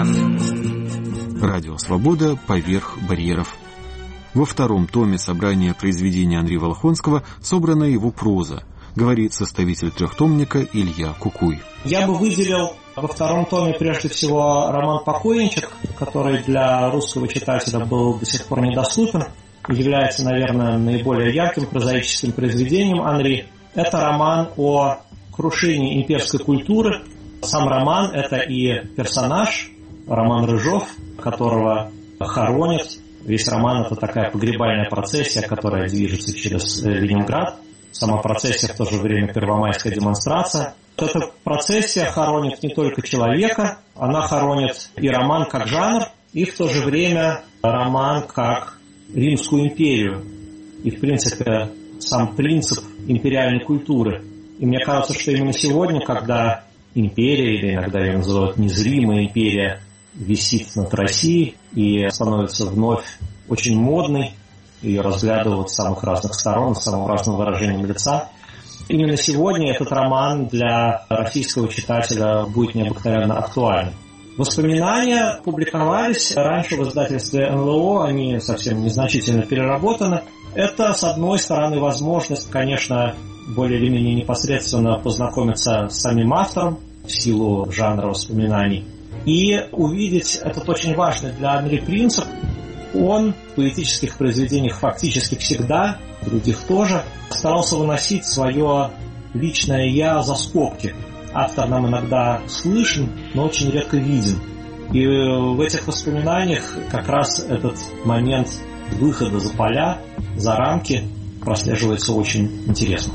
Радио «Свобода. Поверх барьеров». Во втором томе собрания произведений Анри Волохонского собрана его проза, говорит составитель трехтомника Илья Кукуй. Я бы выделил во втором томе прежде всего роман «Покойничек», который для русского читателя был до сих пор недоступен, является, наверное, наиболее ярким прозаическим произведением Анри. Это роман о крушении имперской культуры. Сам роман – это и персонаж, Роман Рыжов, которого хоронят. Весь роман – это такая погребальная процессия, которая движется через Ленинград. Сама процессия в то же время первомайская демонстрация. Эта процессия хоронит не только человека, она хоронит и роман как жанр, и в то же время роман как Римскую империю. И, в принципе, сам принцип империальной культуры. И мне кажется, что именно сегодня, когда империя, или иногда ее называют незримая империя, висит над Россией и становится вновь очень модной, ее разглядывают с самых разных сторон, с самым разным выражением лица. Именно сегодня этот роман для российского читателя будет необыкновенно актуален. Воспоминания публиковались раньше в издательстве эн эл о, они совсем незначительно переработаны. Это, с одной стороны, возможность, конечно, более или менее непосредственно познакомиться с самим автором в силу жанра воспоминаний и увидеть этот очень важный для Анри принцип. Он в поэтических произведениях фактически всегда, в других тоже, старался выносить свое личное «я» за скобки. Автор нам иногда слышен, но очень редко виден. И в этих воспоминаниях как раз этот момент выхода за поля, за рамки прослеживается очень интересно.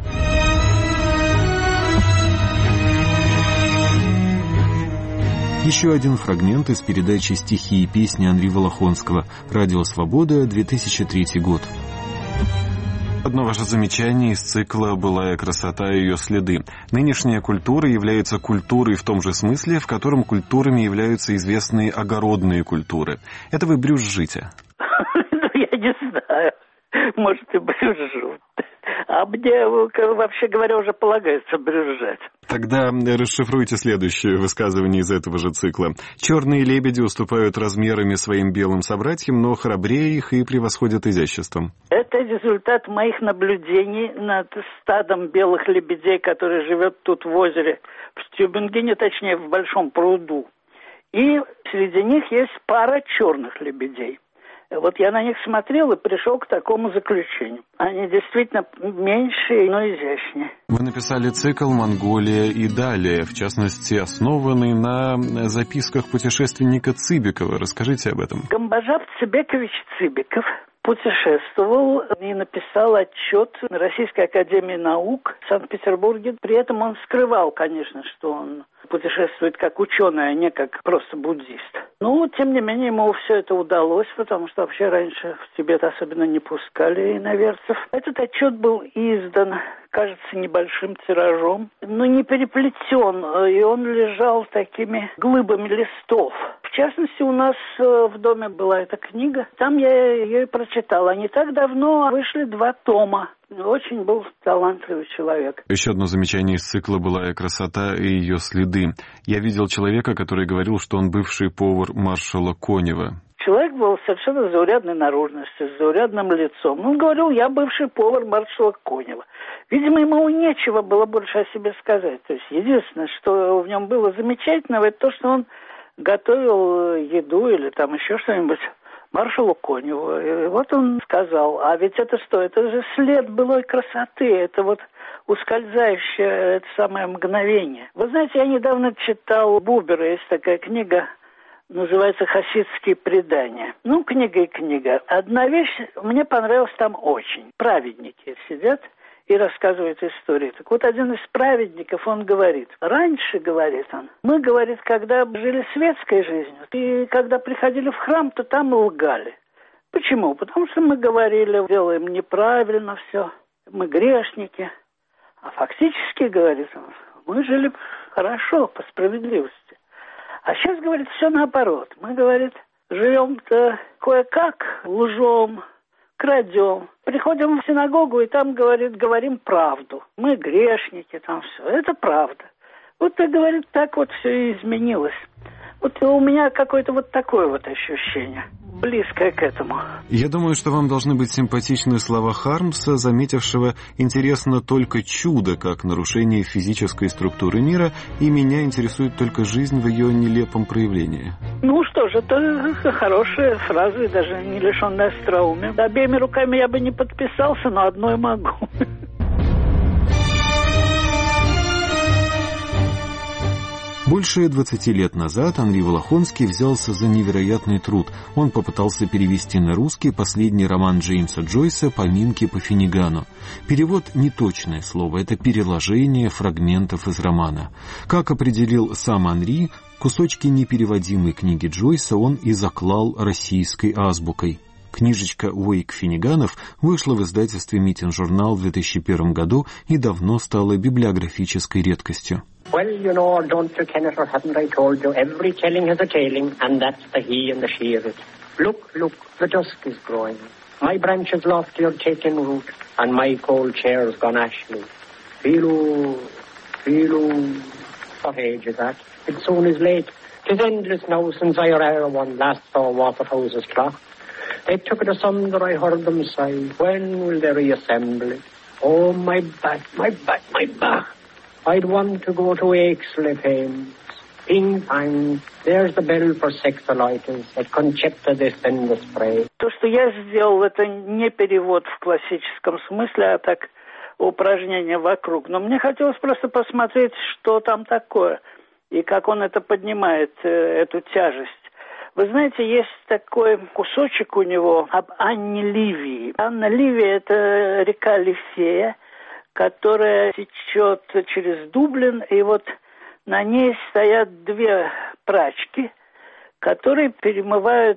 Еще один фрагмент из передачи «Стихи и песни» Анри Волохонского. Радио «Свобода», две тысячи третий год. Одно ваше замечание из цикла «Былая красота и ее следы». Нынешняя культура является культурой в том же смысле, в котором культурами являются известные огородные культуры. Это вы брюзжите? Ну, я не знаю. Может, и брюзжу. А мне, вообще говоря, уже полагается брюзжать. Тогда расшифруйте следующее высказывание из этого же цикла. Черные лебеди уступают размерами своим белым собратьям, но храбрее их и превосходят изяществом. Это результат моих наблюдений над стадом белых лебедей, который живет тут в озере, в Тюбингене, точнее, в Большом пруду. И среди них есть пара черных лебедей. Вот я на них смотрел и пришел к такому заключению. Они действительно меньше, но изящнее. Вы написали цикл «Монголия и далее», в частности, основанный на записках путешественника Цыбикова. Расскажите об этом. Гамбажап Цыбекович Цыбиков путешествовал и написал отчет Российской академии наук в Санкт-Петербурге. При этом он скрывал, конечно, что он путешествует как ученый, а не как просто буддист. Но, тем не менее, ему все это удалось, потому что вообще раньше в Тибет особенно не пускали иноверцев. Этот отчет был издан, кажется, небольшим тиражом, но не переплетен, и он лежал такими глыбами листов. В частности, у нас в доме была эта книга, там я ее и прочитала. Не так давно вышли два тома. Очень был талантливый человек. Еще одно замечание из цикла «Былая красота и ее следы». Я видел человека, который говорил, что он бывший повар маршала Конева. Человек был совершенно заурядной наружности, с заурядным лицом. Он говорил, я бывший повар маршала Конева. Видимо, ему нечего было больше о себе сказать. То есть единственное, что в нем было замечательного, это то, что он готовил еду или там еще что-нибудь маршалу Коневу. И вот он сказал, а ведь это что? Это же след былой красоты, это вот ускользающее это самое мгновение. Вы знаете, я недавно читал Бубера, есть такая книга, называется «Хасидские предания». Ну, книга и книга. Одна вещь мне понравилась там очень. Праведники сидят и рассказывает истории. Так вот, один из праведников, он говорит, раньше, говорит он, мы, говорит, когда жили светской жизнью, и когда приходили в храм, то там лгали. Почему? Потому что мы говорили, делаем неправильно все, мы грешники. А фактически, говорит он, мы жили хорошо, по справедливости. А сейчас, говорит, все наоборот. Мы, говорит, живем-то кое-как, лжем, крадем. Приходим в синагогу, и там, говорит, говорим правду. Мы грешники, там все. Это правда. Вот, и, говорит, так вот все и изменилось. Вот у меня какое-то вот такое вот ощущение, близкое к этому. Я думаю, что вам должны быть симпатичны слова Хармса, заметившего «интересно только чудо, как нарушение физической структуры мира, и меня интересует только жизнь в ее нелепом проявлении». Ну что ж, это хорошая фраза, даже не лишенная остроумия. Обеими руками я бы не подписался, но одной могу. Больше двадцати лет назад Анри Волохонский взялся за невероятный труд. Он попытался перевести на русский последний роман Джеймса Джойса «Поминки по Финнигану». Перевод — неточное слово, это переложение фрагментов из романа. Как определил сам Анри, кусочки непереводимой книги Джойса он и заклал российской азбукой. Книжечка «Уэйк Финниганов» вышла в издательстве «Митинг-журнал» в две тысячи первом году и давно стала библиографической редкостью. Well, you know, don't you, Kenneth, or haven't I told you, every telling has a tailing, and that's the he and the she of it. Look, look, the dusk is growing. My branches lofty are taking root, and my cold chair's gone ashly. Feel-oo, feel-oo, what age is that? It soon is late. 'Tis endless now since I or e'er one last saw Waterhouse's clock. They took it asunder, I heard them sigh. When will they reassemble it? Oh, my back, my back, my back. I'd want to go to Aixley Fames. Ping-pang, there's the bell for sexolitis. At Concepta descend the spray. То, что я сделал, это не перевод в классическом смысле, а так упражнение вокруг. Но мне хотелось просто посмотреть, что там такое, и как он это поднимает, эту тяжесть. Вы знаете, есть такой кусочек у него об Анне Ливии. Анна Ливия – это река Лифея, которая течет через Дублин, и вот на ней стоят две прачки, которые перемывают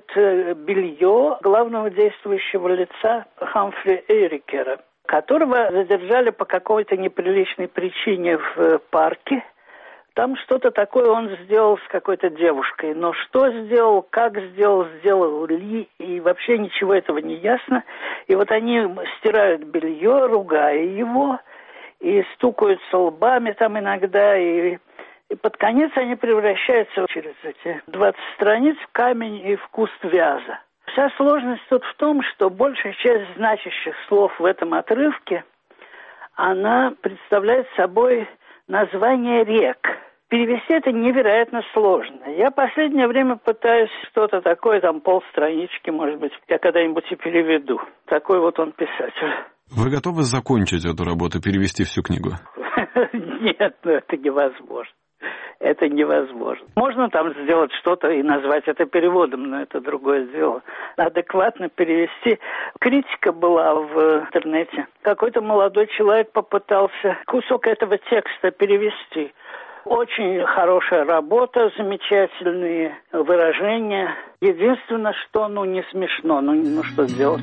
белье главного действующего лица Хамфри Эрикера, которого задержали по какой-то неприличной причине в парке. Там что-то такое он сделал с какой-то девушкой. Но что сделал, как сделал, сделал ли, и вообще ничего этого не ясно. И вот они стирают белье, ругая его, и стукаются лбами там иногда, и, и под конец они превращаются через эти двадцать страниц в камень и в куст вяза. Вся сложность тут в том, что большая часть значащих слов в этом отрывке, она представляет собой название рек. Перевести это невероятно сложно. Я в последнее время пытаюсь что-то такое, там полстранички, может быть, я когда-нибудь и переведу. Такой вот он писатель. Вы готовы закончить эту работу, перевести всю книгу? Нет, ну это невозможно. Это невозможно. Можно там сделать что-то и назвать это переводом, но это другое дело. Адекватно перевести. Критика была в интернете. Какой-то молодой человек попытался кусок этого текста перевести. Очень хорошая работа, замечательные выражения. Единственное, что ну не смешно, ну, ну что сделать.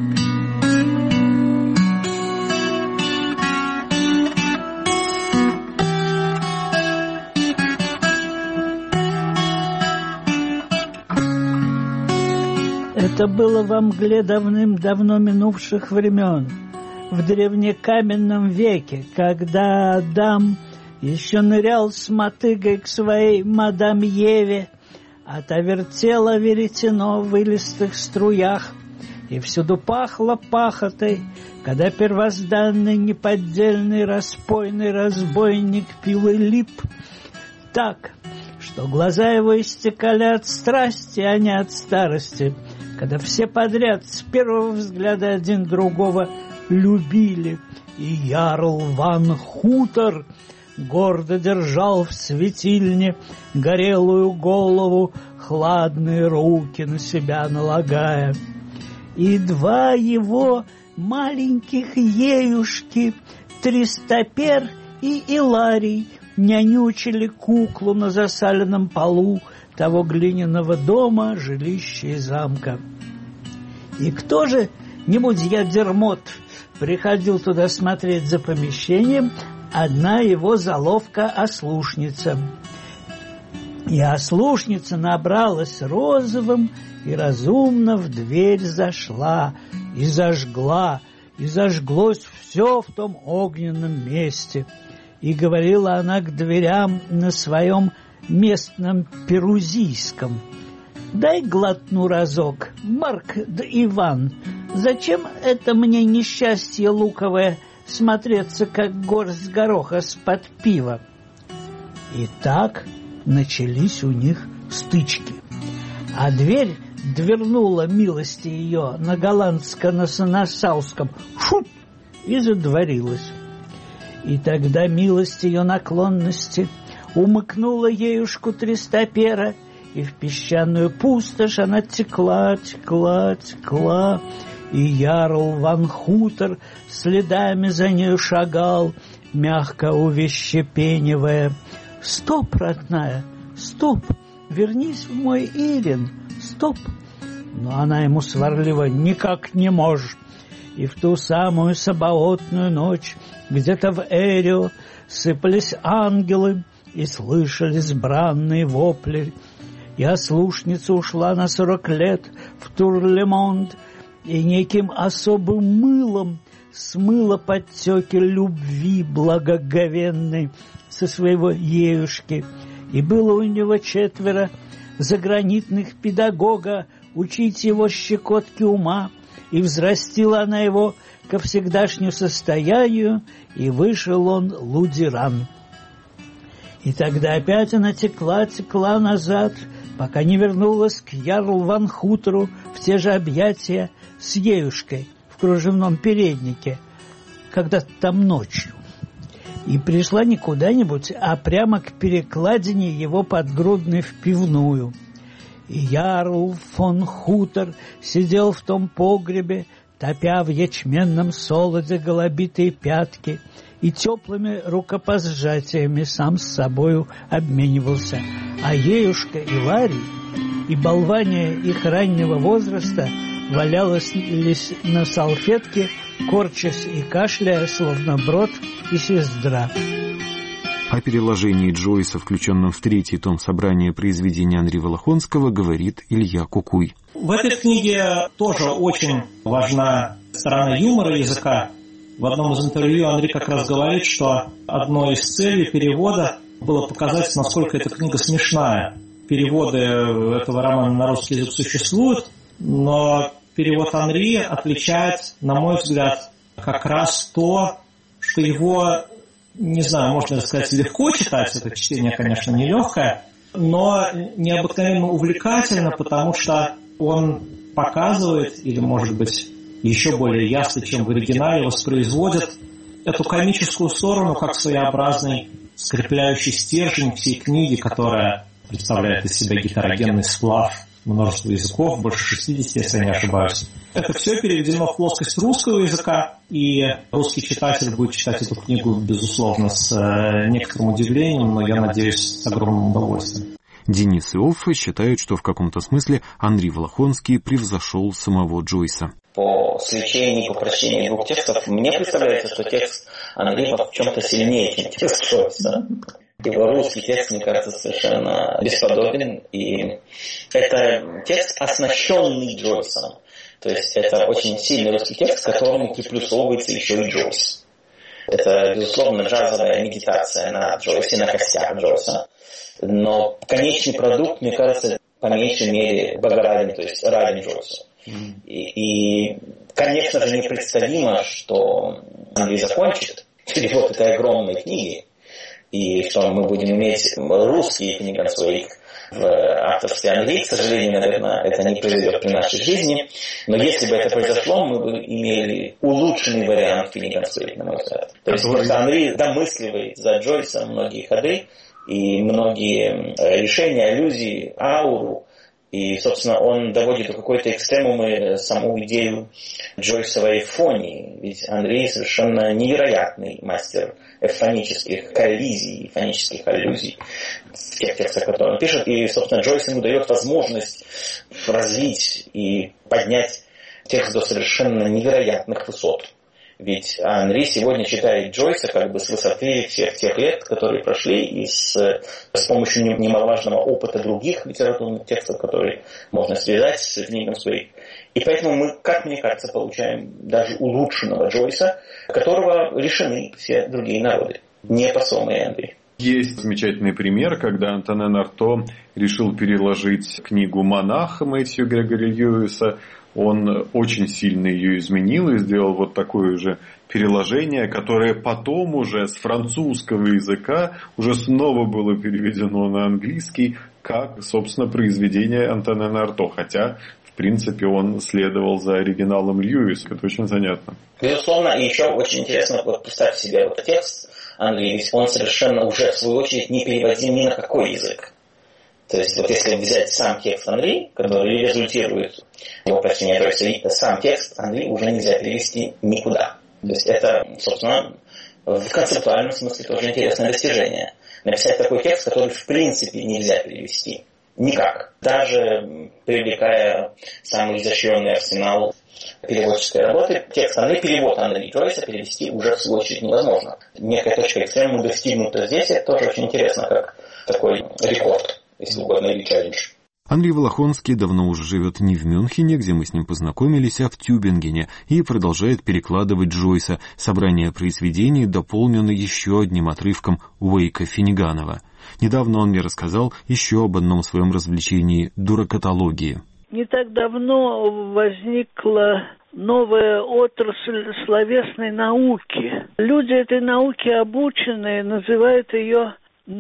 Это было во мгле давным-давно минувших времен, в древнекаменном веке, когда Адам еще нырял с мотыгой к своей мадам Еве, а та вертела веретено в илистых струях, и всюду пахло пахотой, когда первозданный неподдельный распойный разбойник пил и лип так, что глаза его истекали от страсти, а не от старости, когда все подряд с первого взгляда один другого любили, и ярл Ван Хутер гордо держал в светильне горелую голову, хладные руки на себя налагая. И два его маленьких еюшки, Тристопер и Иларий, нянючили куклу на засаленном полу того глиняного дома, жилища и замка. И кто же, не будь я Дермот, приходил туда смотреть за помещением? Одна его заловка-ослушница. И ослушница набралась розовым и разумно в дверь зашла, и зажгла, и зажглось все в том огненном месте. И говорила она к дверям на своем местном перузийском: «Дай глотну разок, Марк да Иван, зачем это мне несчастье луковое смотреться, как горсть гороха с-под пива?» И так начались у них стычки. А дверь двернула милости ее на голландско-нассауском «шуп» и задворилась. И тогда милость ее наклонности умыкнула еюшку Тристопера, и в песчаную пустошь она текла, текла, текла, и ярл Ван Хутер следами за нею шагал, мягко увещепенивая: «Стоп, родная, стоп, вернись в мой Ирин, стоп!» Но она ему сварливо: «Никак не можешь!» И в ту самую сабаотную ночь где-то в Эрио сыпались ангелы, и слышались бранные вопли. И ослушница ушла на сорок лет в Тур-Ле-Монд, и неким особым мылом смыла подтеки любви благоговенной со своего еюшки. И было у него четверо загранитных педагога учить его щекотке ума, и взрастила она его ко всегдашнему состоянию, и вышел он лудиран. И тогда опять она текла, текла назад, пока не вернулась к ярлу Ван Хутеру в те же объятия с еюшкой в кружевном переднике, когда-то там ночью. И пришла не куда-нибудь, а прямо к перекладине его подгрудной в пивную. И ярл фон Хутер сидел в том погребе, топя в ячменном солоде голубитые пятки, и теплыми рукопожатиями сам с собою обменивался. А еюшка и Ларий, и болвание их раннего возраста, валялась на салфетке, корчась и кашляя, словно брод и сестра. О переложении Джойса, включенном в третий том собрания произведений Анри Волохонского, говорит Илья Кукуй. В этой книге тоже очень важна сторона юмора языка. В одном из интервью Анри как раз говорит, что одной из целей перевода было показать, насколько эта книга смешная. Переводы этого романа на русский язык существуют, но перевод Анри отличает, на мой взгляд, как раз то, что его не знаю, можно ли сказать, легко читать, это чтение, конечно, нелегкое, но необыкновенно увлекательно, потому что он показывает, или, может быть, еще более ясно, чем в оригинале, воспроизводит эту комическую сторону как своеобразный скрепляющий стержень всей книги, которая представляет из себя гетерогенный сплав множества языков, больше шестидесяти, если я не ошибаюсь. Это все переведено в плоскость русского языка, и русский читатель будет читать эту книгу, безусловно, с некоторым удивлением, но, я надеюсь, с огромным удовольствием. Денис Иофф считает, что в каком-то смысле Анри Волохонский превзошел самого Джойса. По сличению, по прочтению двух текстов, мне представляется, что текст Анри в чем-то сильнее, чем текст Джойса. Его русский текст, мне кажется, совершенно бесподобен. И это текст, оснащенный Джойсом. То есть это очень сильный русский текст, к которому приплюсовывается еще и Джойс. Это, безусловно, джазовая медитация на Джойсе, на костях Джойса. Но конечный продукт, мне кажется, по меньшей мере богоравен, то есть равен Джойсу. Mm-hmm. И, и, конечно же, непредставимо, что Анри закончит перевод этой огромной книги, и что мы будем иметь русские книги своих в авторстве Анри. К сожалению, наверное, это не произойдет при нашей жизни. Но если бы это произошло, мы бы имели улучшенный вариант книги своих, на мой взгляд. То есть просто Анри домысливает за Джойса многие ходы и многие решения, аллюзии, ауру. И, собственно, он доводит до какой-то экстремумы саму идею Джойсовой эйфонии. Ведь Анри совершенно невероятный мастер эйфонических коллизий, эйфонических аллюзий в тех текстах, которые он пишет. И, собственно, Джойс ему дает возможность развить и поднять текст до совершенно невероятных высот. Ведь Анри сегодня читает Джойса как бы с высоты всех тех лет, которые прошли, и с, с помощью немаловажного опыта других литературных текстов, которые можно связать с книгами своих. И поэтому мы, как мне кажется, получаем даже улучшенного Джойса, которого лишены все другие народы, не по самой Анри. Есть замечательный пример, когда Антонен Арто решил переложить книгу «Монах» Мэтью Грегори Льюиса. Он очень сильно ее изменил и сделал вот такое же переложение, которое потом уже с французского языка уже снова было переведено на английский, как, собственно, произведение Антонена Арто. Хотя, в принципе, он следовал за оригиналом Льюиса. Это очень занятно. Безусловно, и еще очень интересно, вот представьте себе вот текст английский, он совершенно уже, в свою очередь, не переводим ни на какой язык. То есть, вот если взять сам текст Анри, который результирует его прочтение Джойса, сам текст Анри уже нельзя перевести никуда. То есть, это, собственно, в концептуальном смысле тоже интересное достижение. Написать такой текст, который в принципе нельзя перевести. Никак. Даже привлекая самый изощренный арсенал переводческой работы, текст Анри, перевод Анри Джойса перевести уже в свою очередь невозможно. Некая точка экстремума достигнута здесь, это тоже очень интересно, как такой рекорд, если угодно, или челлендж. Анри Волохонский давно уже живет не в Мюнхене, где мы с ним познакомились, а в Тюбингене, и продолжает перекладывать Джойса. Собрание произведений дополнено еще одним отрывком Уэйка Финниганова. Недавно он мне рассказал еще об одном своем развлечении – дуракатологии. Не так давно возникла новая отрасль словесной науки. Люди этой науки обученные называют ее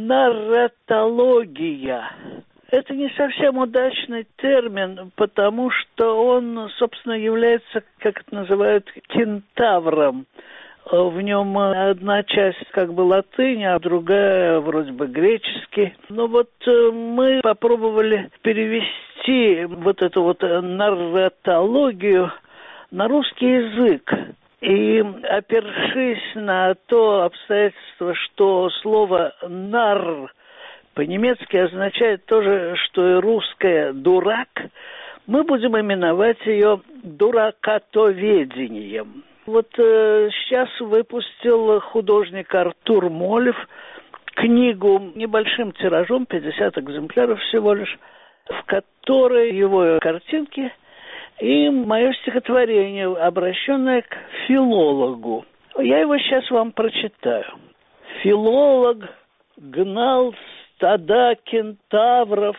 нарратология. Это не совсем удачный термин, потому что он, собственно, является, как это называют, кентавром. В нем одна часть как бы латынь, а другая вроде бы греческий. Но вот мы попробовали перевести вот эту вот нарратологию на русский язык. И опершись на то обстоятельство, что слово «нар» по-немецки означает то же, что и русское «дурак», мы будем именовать ее «дуракатоведением». Вот э, сейчас выпустил художник Артур Молев книгу небольшим тиражом, пятьдесят экземпляров всего лишь, в которой его картинки и мое стихотворение, обращенное к филологу. Я его сейчас вам прочитаю. Филолог гнал стада кентавров,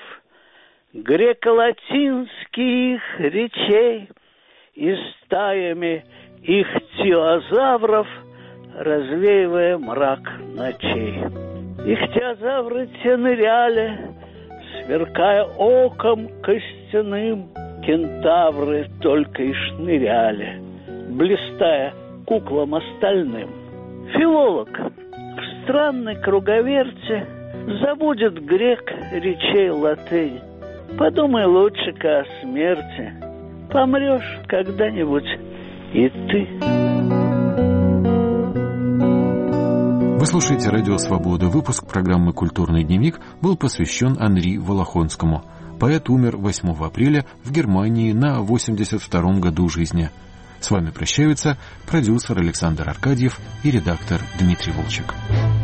греко-латинских речей, и стаями ихтиозавров развеивая мрак ночей. Ихтиозавры те ныряли, сверкая оком костяным, кентавры только и шныряли, блистая куклам остальным. Филолог в странной круговерте забудет грек речей латынь. Подумай лучше-ка о смерти, помрешь когда-нибудь и ты. Вы слушаете «Радио Свобода». Выпуск программы «Культурный дневник» был посвящен Анри Волохонскому. Поэт умер восьмого апреля в Германии на восемьдесят втором году жизни. С вами прощаются продюсер Александр Аркадьев и редактор Дмитрий Волчек.